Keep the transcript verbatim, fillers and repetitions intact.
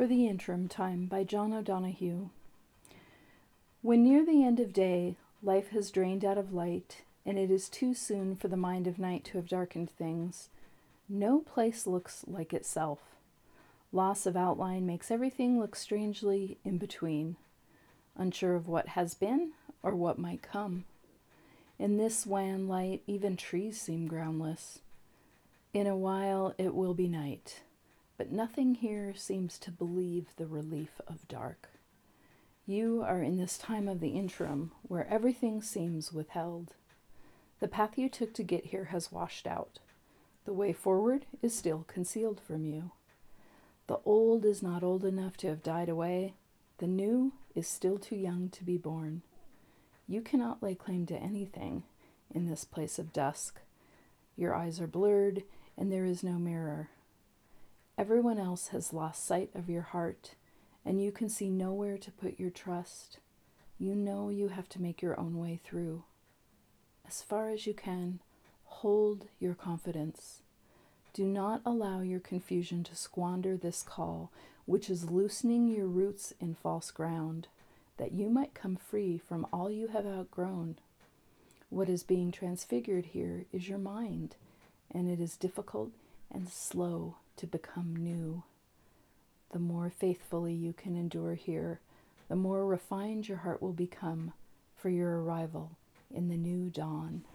For the Interim Time by John O'Donohue. When near the end of day, life has drained out of light, and it is too soon for the mind of night to have darkened things, no place looks like itself. Loss of outline makes everything look strangely in between, unsure of what has been or what might come. In this wan light, even trees seem groundless. In a while it will be night. But nothing here seems to believe the relief of dark. You are in this time of the interim, where everything seems withheld. The path you took to get here has washed out. The way forward is still concealed from you. The old is not old enough to have died away. The new is still too young to be born. You cannot lay claim to anything in this place of dusk. Your eyes are blurred, and there is no mirror. Everyone else has lost sight of your heart, and you can see nowhere to put your trust. You know you have to make your own way through. As far as you can, hold your confidence. Do not allow your confusion to squander this call, which is loosening your roots in false ground, that you might come free from all you have outgrown. What is being transfigured here is your mind, and it is difficult and slow to become new. The more faithfully you can endure here, the more refined your heart will become for your arrival in the new dawn.